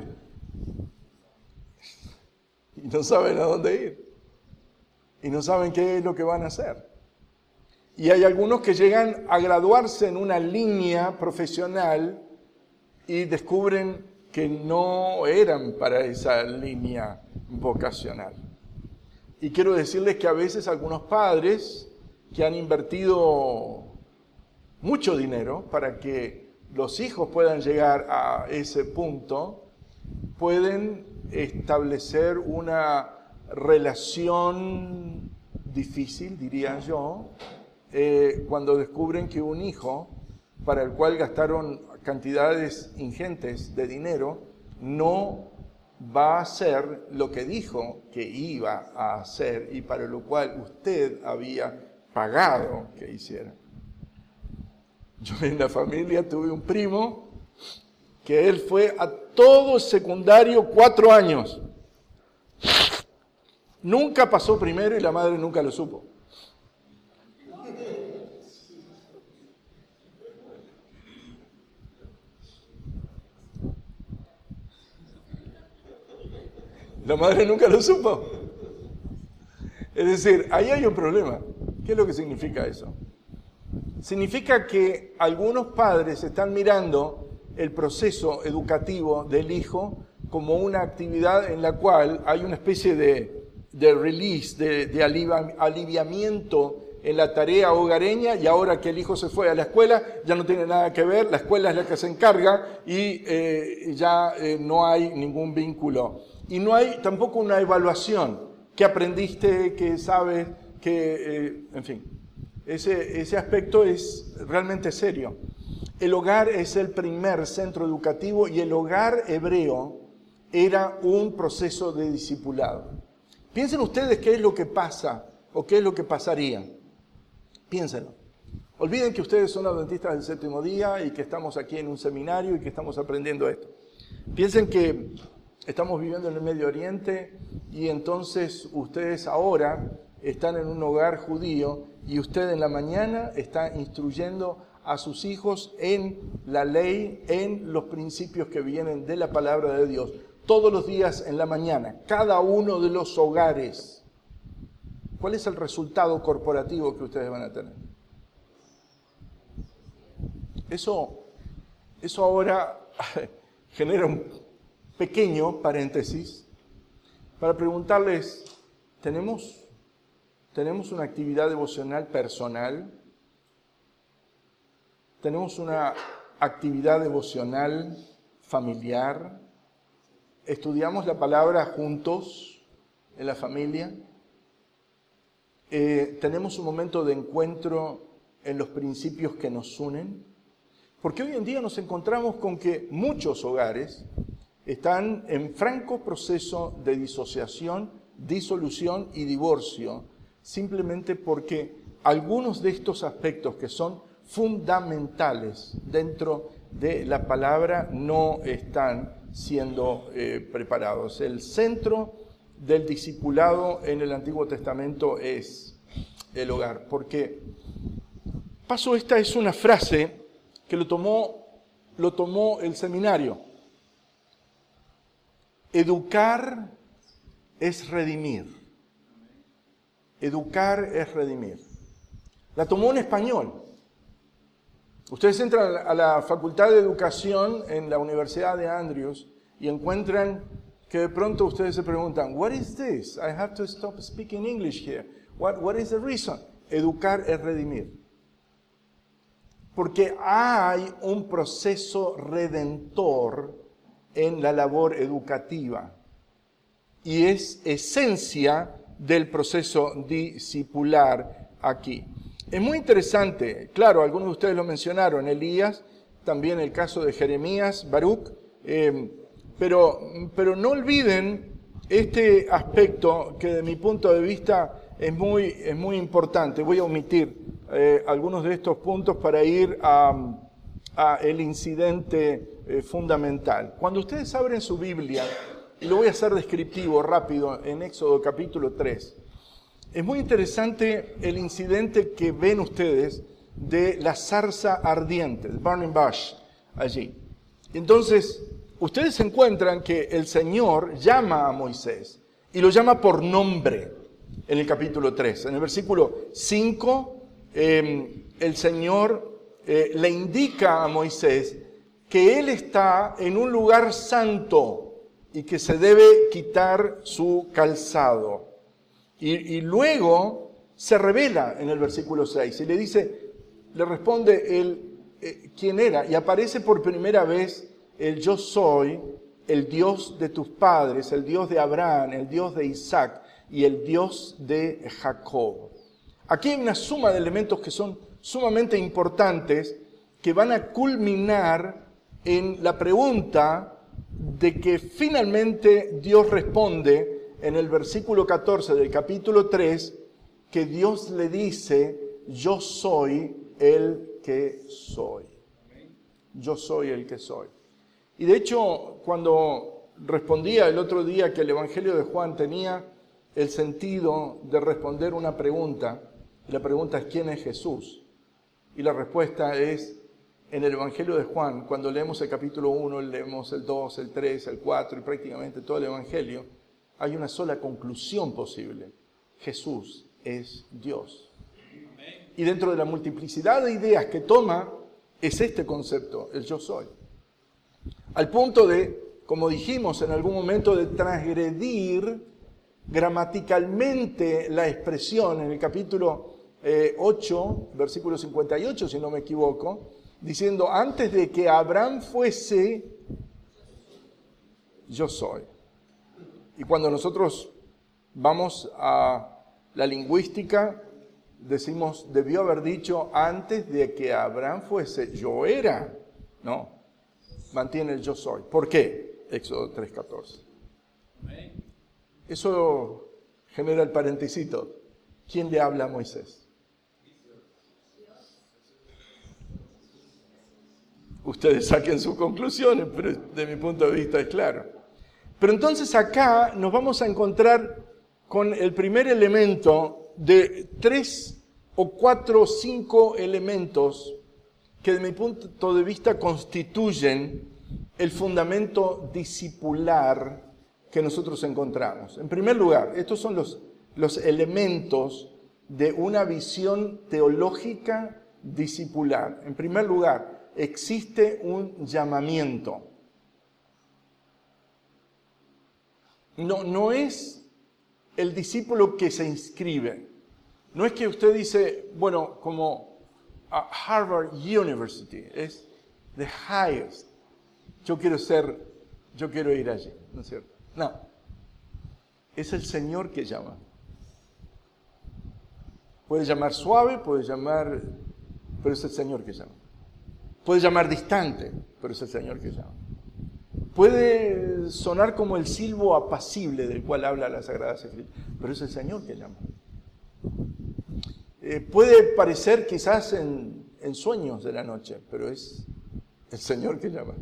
y no saben a dónde ir, y no saben qué es lo que van a hacer. Y hay algunos que llegan a graduarse en una línea profesional y descubren que no eran para esa línea vocacional. Y quiero decirles que a veces algunos padres que han invertido mucho dinero para que los hijos puedan llegar a ese punto, pueden establecer una relación difícil, diría yo, eh, cuando descubren que un hijo, para el cual gastaron cantidades ingentes de dinero, no va a hacer lo que dijo que iba a hacer y para lo cual usted había pagado que hiciera. Yo en la familia tuve un primo que él fue a todo secundario cuatro años. Nunca pasó primero y la madre nunca lo supo. La madre nunca lo supo. Es decir, ahí hay un problema. ¿Qué es lo que significa eso? Significa que algunos padres están mirando el proceso educativo del hijo como una actividad en la cual hay una especie de, de release, de, de alivia, aliviamiento en la tarea hogareña, y ahora que el hijo se fue a la escuela ya no tiene nada que ver, la escuela es la que se encarga y eh, ya eh, no hay ningún vínculo. Y no hay tampoco una evaluación. ¿Qué aprendiste? ¿Qué sabes? ¿Qué, eh, en fin, ese, ese aspecto es realmente serio. El hogar es el primer centro educativo y el hogar hebreo era un proceso de discipulado. Piensen ustedes qué es lo que pasa o qué es lo que pasaría. Piénsenlo. Olviden que ustedes son adventistas del séptimo día y que estamos aquí en un seminario y que estamos aprendiendo esto. Piensen que estamos viviendo en el Medio Oriente y entonces ustedes ahora están en un hogar judío y usted en la mañana está instruyendo a sus hijos en la ley, en los principios que vienen de la palabra de Dios. Todos los días en la mañana, cada uno de los hogares. ¿Cuál es el resultado corporativo que ustedes van a tener? Eso, eso ahora genera un pequeño paréntesis para preguntarles, ¿tenemos, ¿tenemos una actividad devocional personal? ¿Tenemos una actividad devocional familiar? ¿Estudiamos la palabra juntos en la familia? Eh, ¿Tenemos un momento de encuentro en los principios que nos unen? Porque hoy en día nos encontramos con que muchos hogares están en franco proceso de disociación, disolución y divorcio, simplemente porque algunos de estos aspectos que son fundamentales dentro de la palabra no están siendo eh, preparados. El centro del discipulado en el Antiguo Testamento es el hogar, porque paso esta es una frase que lo tomó, lo tomó el seminario. Educar es redimir. Educar es redimir. La tomó en español. Ustedes entran a la Facultad de Educación en la Universidad de Andrews y encuentran que de pronto ustedes se preguntan, what is this? I have to stop speaking English here. What, what is the reason? Educar es redimir. Porque hay un proceso redentor en la labor educativa y es esencia del proceso discipular aquí. Es muy interesante, claro, algunos de ustedes lo mencionaron, Elías, también el caso de Jeremías, Baruch, eh, pero, pero no olviden este aspecto que de mi punto de vista es muy, es muy importante. Voy a omitir eh, algunos de estos puntos para ir a, a el incidente eh, fundamental. Cuando ustedes abren su Biblia, y lo voy a hacer descriptivo, rápido, en Éxodo capítulo tres, es muy interesante el incidente que ven ustedes de la zarza ardiente, el burning bush, allí. Entonces, ustedes encuentran que el Señor llama a Moisés y lo llama por nombre en el capítulo tres. En el versículo cinco, eh, el Señor eh, le indica a Moisés que él está en un lugar santo y que se debe quitar su calzado. Y, y luego se revela en el versículo seis y le dice, le responde él eh, quién era y aparece por primera vez el yo soy, el Dios de tus padres, el Dios de Abraham, el Dios de Isaac y el Dios de Jacob. Aquí hay una suma de elementos que son sumamente importantes, que van a culminar en la pregunta de que finalmente Dios responde en el versículo catorce del capítulo tres, que Dios le dice, yo soy el que soy. Yo soy el que soy. Y de hecho, cuando respondía el otro día que el Evangelio de Juan tenía el sentido de responder una pregunta, y la pregunta es, ¿quién es Jesús? Y la respuesta es, en el Evangelio de Juan, cuando leemos el capítulo uno, leemos el dos, el tres, el cuatro y prácticamente todo el Evangelio, hay una sola conclusión posible. Jesús es Dios. Y dentro de la multiplicidad de ideas que toma, es este concepto, el yo soy. Al punto de, como dijimos en algún momento, de transgredir gramaticalmente la expresión en el capítulo eh, ocho, versículo cincuenta y ocho, si no me equivoco, diciendo, antes de que Abraham fuese, yo soy. Y cuando nosotros vamos a la lingüística, decimos, debió haber dicho, antes de que Abraham fuese, yo era. No, mantiene el yo soy. ¿Por qué? Éxodo tres catorce. Eso genera el paréntesis. ¿Quién le habla a Moisés? Ustedes saquen sus conclusiones, pero de mi punto de vista es claro. Pero entonces acá nos vamos a encontrar con el primer elemento de tres o cuatro o cinco elementos que de mi punto de vista constituyen el fundamento discipular que nosotros encontramos. En primer lugar, estos son los, los elementos de una visión teológica discipular. En primer lugar, existe un llamamiento. No, no es el discípulo que se inscribe. No es que usted dice, bueno, como a Harvard University, es the highest. Yo quiero ser, yo quiero ir allí, ¿no es cierto? No, es el Señor que llama. Puede llamar suave, puede llamar, pero es el Señor que llama. Puede llamar distante, pero es el Señor que llama. Puede sonar como el silbo apacible del cual habla la Sagrada Escritura, pero es el Señor que llama. Eh, puede parecer quizás en, en sueños de la noche, pero es el Señor que llama.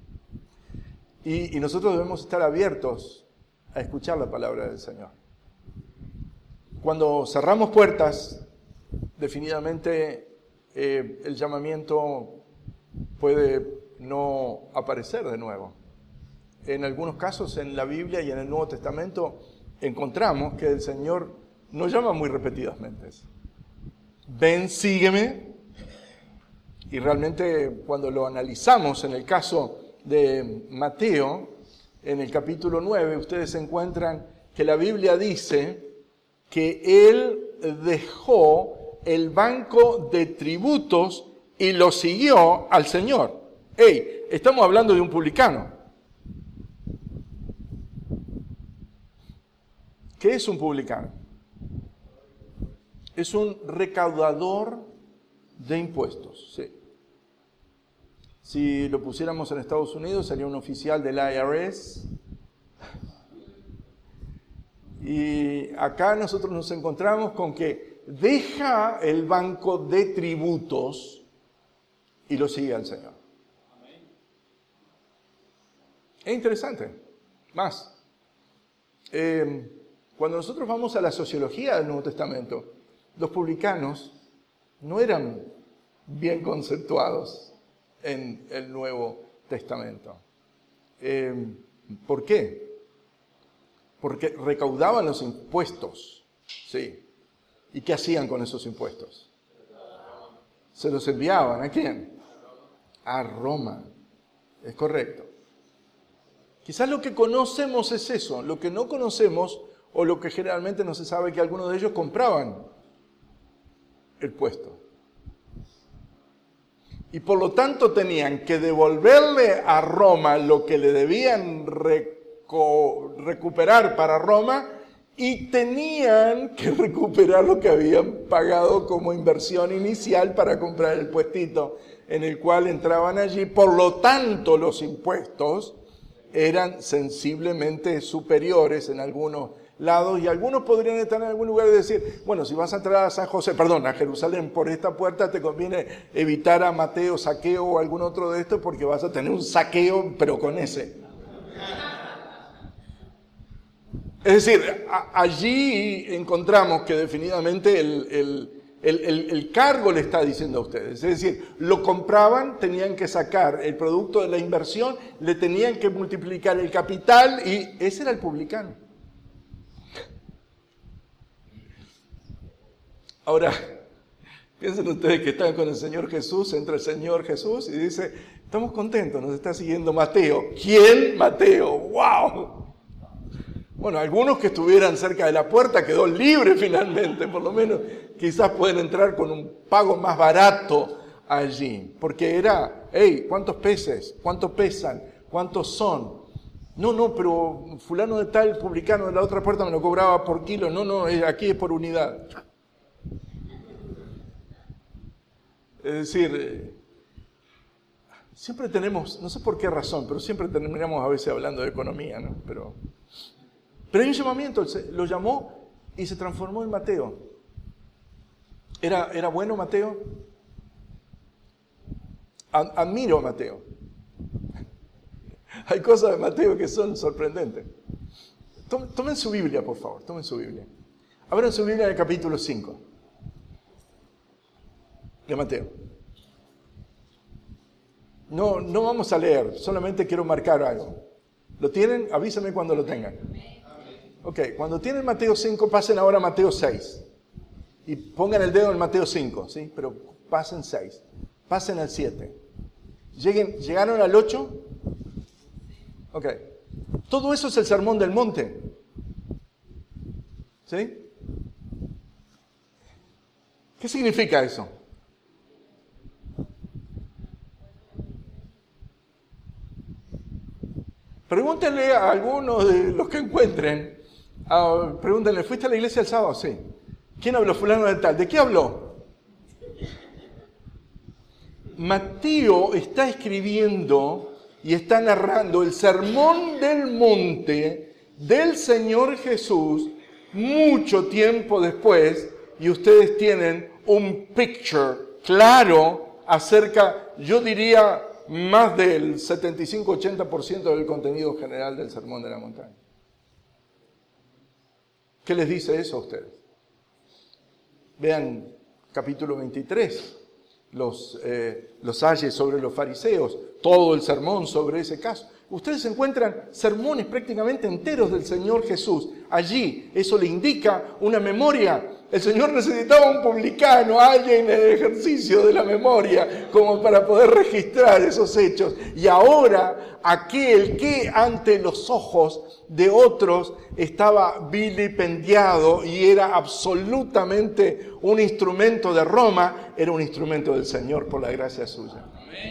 Y, y nosotros debemos estar abiertos a escuchar la palabra del Señor. Cuando cerramos puertas, definitivamente eh, el llamamiento puede no aparecer de nuevo. En algunos casos en la Biblia y en el Nuevo Testamento encontramos que el Señor no llama muy repetidamente. Ven, sígueme. Y realmente cuando lo analizamos en el caso de Mateo, en el capítulo nueve, ustedes encuentran que la Biblia dice que Él dejó el banco de tributos y lo siguió al Señor. ¡Ey! Estamos hablando de un publicano. ¿Qué es un publicano? Es un recaudador de impuestos, sí. Si lo pusiéramos en Estados Unidos, sería un oficial del I R S. Y acá nosotros nos encontramos con que deja el banco de tributos y lo sigue al Señor. Es interesante. Más, eh, cuando nosotros vamos a la sociología del Nuevo Testamento, los publicanos no eran bien conceptuados en el Nuevo Testamento. Eh, ¿Por qué? Porque recaudaban los impuestos, ¿sí? ¿Y qué hacían con esos impuestos? Se los enviaban, ¿a quién? A Roma. Es correcto. Quizás lo que conocemos es eso, lo que no conocemos, o lo que generalmente no se sabe, que algunos de ellos compraban el puesto. Y por lo tanto tenían que devolverle a Roma lo que le debían reco- recuperar para Roma, y tenían que recuperar lo que habían pagado como inversión inicial para comprar el puestito en el cual entraban allí. Por lo tanto, los impuestos eran sensiblemente superiores en algunos lados, y algunos podrían estar en algún lugar y decir, bueno, si vas a entrar a San José, perdón, a Jerusalén por esta puerta, te conviene evitar a Mateo, Saqueo o algún otro de estos, porque vas a tener un saqueo, pero con ese. Es decir, a, allí encontramos que definitivamente el, el, el, el, el cargo le está diciendo a ustedes. Es decir, lo compraban, tenían que sacar el producto de la inversión, le tenían que multiplicar el capital, y ese era el publicano. Ahora, piensen ustedes que están con el Señor Jesús, entra el Señor Jesús y dice, estamos contentos, nos está siguiendo Mateo. ¿Quién? Mateo. ¡Wow! Bueno, algunos que estuvieran cerca de la puerta quedó libre finalmente, por lo menos quizás pueden entrar con un pago más barato allí, porque era, hey, ¿cuántos peces? ¿Cuántos pesan? ¿Cuántos son? No, no, pero fulano de tal, publicano de la otra puerta me lo cobraba por kilo. No, no, aquí es por unidad. Es decir, siempre tenemos, no sé por qué razón, pero siempre terminamos a veces hablando de economía, ¿no? Pero, pero hay un llamamiento, lo llamó y se transformó en Mateo. ¿Era, era bueno Mateo? Admiro a Mateo. Hay cosas de Mateo que son sorprendentes. Tomen su Biblia, por favor, tomen su Biblia. Abran su Biblia en el capítulo cinco. De Mateo. No, no vamos a leer, solamente quiero marcar algo. ¿Lo tienen? Avísenme cuando lo tengan. Ok, cuando tienen Mateo cinco, pasen ahora a Mateo seis. Y pongan el dedo en Mateo cinco, ¿sí? Pero pasen seis. Pasen al siete. Lleguen, ¿llegaron al ocho? Ok. Todo eso es el sermón del monte. ¿Sí? ¿Qué significa eso? Pregúntenle a algunos de los que encuentren, uh, pregúntenle, ¿fuiste a la iglesia el sábado? Sí. ¿Quién habló? Fulano de tal. ¿De qué habló? Mateo está escribiendo y está narrando el sermón del monte del Señor Jesús mucho tiempo después, y ustedes tienen un picture claro acerca, yo diría, más del setenta y cinco a ochenta por ciento del contenido general del Sermón de la Montaña. ¿Qué les dice eso a ustedes? Vean capítulo veintitrés, los, eh, los ayes sobre los fariseos, todo el sermón sobre ese caso. Ustedes encuentran sermones prácticamente enteros del Señor Jesús allí. Eso le indica una memoria. El Señor necesitaba un publicano, alguien en el ejercicio de la memoria, como para poder registrar esos hechos. Y ahora, aquel que ante los ojos de otros estaba vilipendiado y era absolutamente un instrumento de Roma, era un instrumento del Señor por la gracia suya.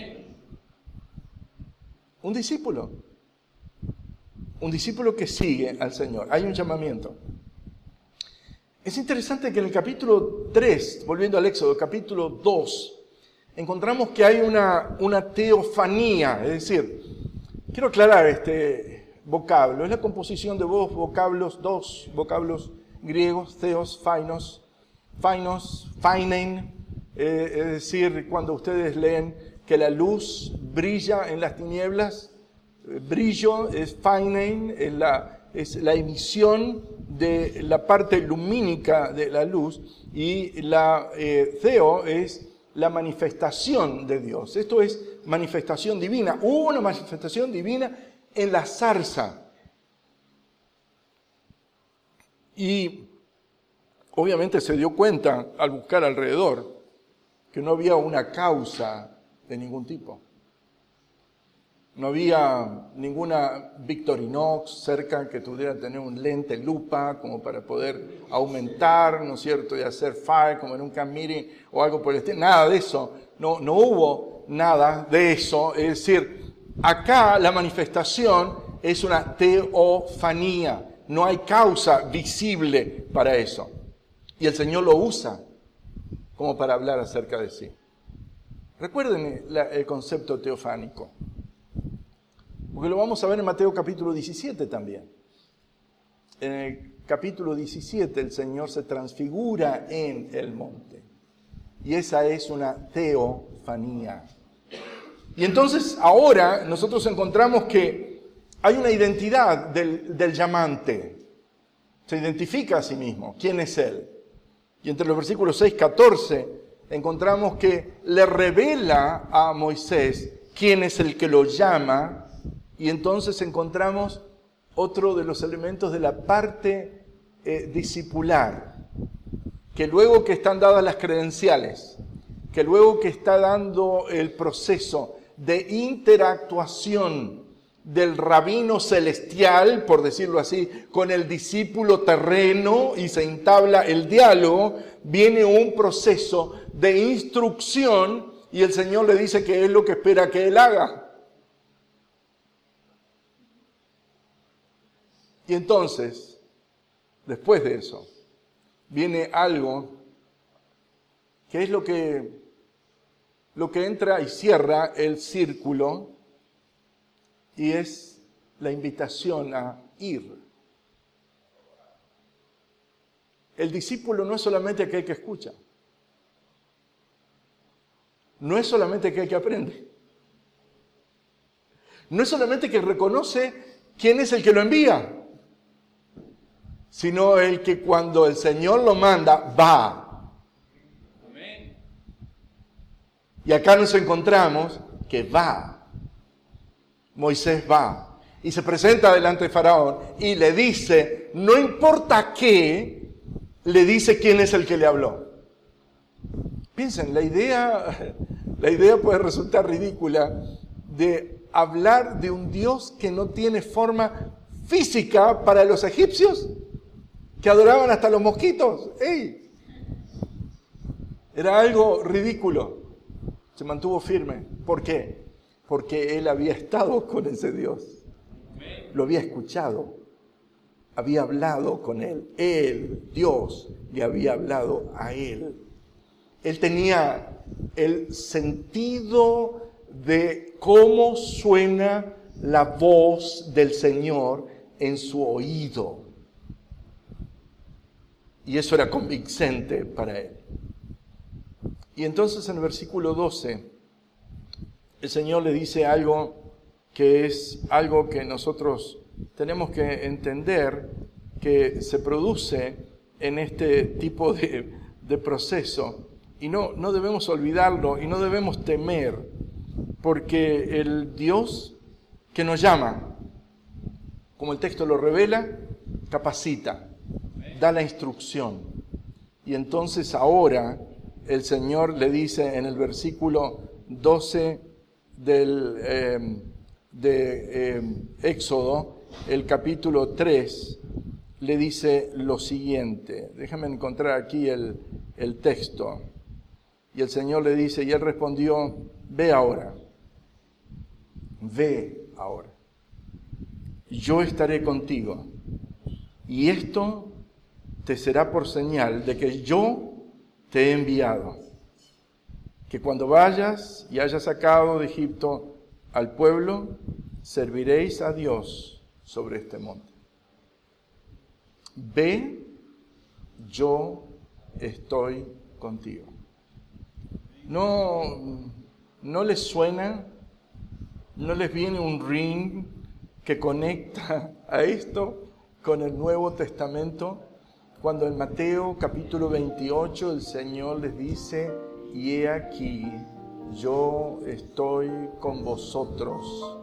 Un discípulo. Un discípulo que sigue al Señor. Hay un llamamiento. Es interesante que en el capítulo tres, volviendo al Éxodo, capítulo dos, encontramos que hay una, una teofanía. Es decir, quiero aclarar este vocablo. Es la composición de dos vocablos, dos vocablos griegos, theos, phainos, phainos, phainen. Eh, es decir, cuando ustedes leen que la luz brilla en las tinieblas, brillo es phainen, es la, es la emisión de la parte lumínica de la luz, y la eh, theo es la manifestación de Dios. Esto es manifestación divina. Hubo una manifestación divina en la zarza. Y obviamente se dio cuenta al buscar alrededor que no había una causa de ningún tipo. No había ninguna Victorinox cerca que tuviera que tener un lente lupa como para poder aumentar, ¿no es cierto?, y hacer fire como en un camp meeting o algo por el estilo. Nada de eso. No, no hubo nada de eso. Es decir, acá la manifestación es una teofanía. no hay causa visible para eso. Y el Señor lo usa como para hablar acerca de sí. Recuerden la, el concepto teofánico, porque lo vamos a ver en Mateo capítulo diecisiete también. En el capítulo diecisiete el Señor se transfigura en el monte. Y esa es una teofanía. Y entonces ahora nosotros encontramos que hay una identidad del, del llamante. Se identifica a sí mismo. ¿Quién es Él? Y entre los versículos seis y catorce encontramos que le revela a Moisés quién es el que lo llama. Y entonces encontramos otro de los elementos de la parte eh, discipular. Que luego que están dadas las credenciales, que luego que está dando el proceso de interactuación del rabino celestial, por decirlo así, con el discípulo terreno y se entabla el diálogo, viene un proceso de instrucción y el Señor le dice que es lo que espera que él haga. Y entonces, después de eso, viene algo que es lo que, lo que entra y cierra el círculo y es la invitación a ir. El discípulo no es solamente aquel que escucha, no es solamente aquel que aprende, no es solamente que reconoce quién es el que lo envía, sino el que cuando el Señor lo manda, va. Amén. Y acá nos encontramos que va. Moisés va y se presenta delante de Faraón y le dice, no importa qué, le dice quién es el que le habló. Piensen, la idea, la idea puede resultar ridícula de hablar de un Dios que no tiene forma física para los egipcios, que adoraban hasta los mosquitos. ¡Ey! Era algo ridículo. Se mantuvo firme. ¿Por qué? Porque él había estado con ese Dios. Lo había escuchado. Había hablado con él. Él, Dios, le había hablado a él. Él tenía el sentido de cómo suena la voz del Señor en su oído. Y eso era convincente para él. Y entonces en el versículo doce, el Señor le dice algo que es algo que nosotros tenemos que entender que se produce en este tipo de, de proceso. Y no, no debemos olvidarlo y no debemos temer, porque el Dios que nos llama, como el texto lo revela, capacita, da la instrucción. Y entonces ahora el Señor le dice en el versículo doce del, eh, de eh, Éxodo, el capítulo tres, le dice lo siguiente. Déjame encontrar aquí el, el texto. Y el Señor le dice, y él respondió, ve ahora, ve ahora, yo estaré contigo, y esto te será por señal de que yo te he enviado, que cuando vayas y hayas sacado de Egipto al pueblo, serviréis a Dios sobre este monte. Ve, yo estoy contigo. No, no les suena, no les viene un ring que conecta a esto con el Nuevo Testamento, cuando en Mateo capítulo veintiocho el Señor les dice, y he aquí, yo estoy con vosotros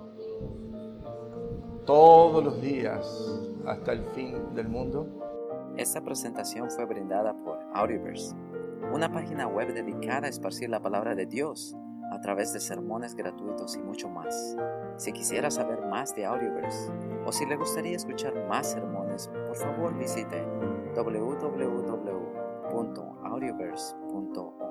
todos los días hasta el fin del mundo. Esta presentación fue brindada por Audioverse, una página web dedicada a esparcir la palabra de Dios a través de sermones gratuitos y mucho más. Si quisiera saber más de Audioverse o si le gustaría escuchar más sermones, por favor visite w w w punto audioverse punto org.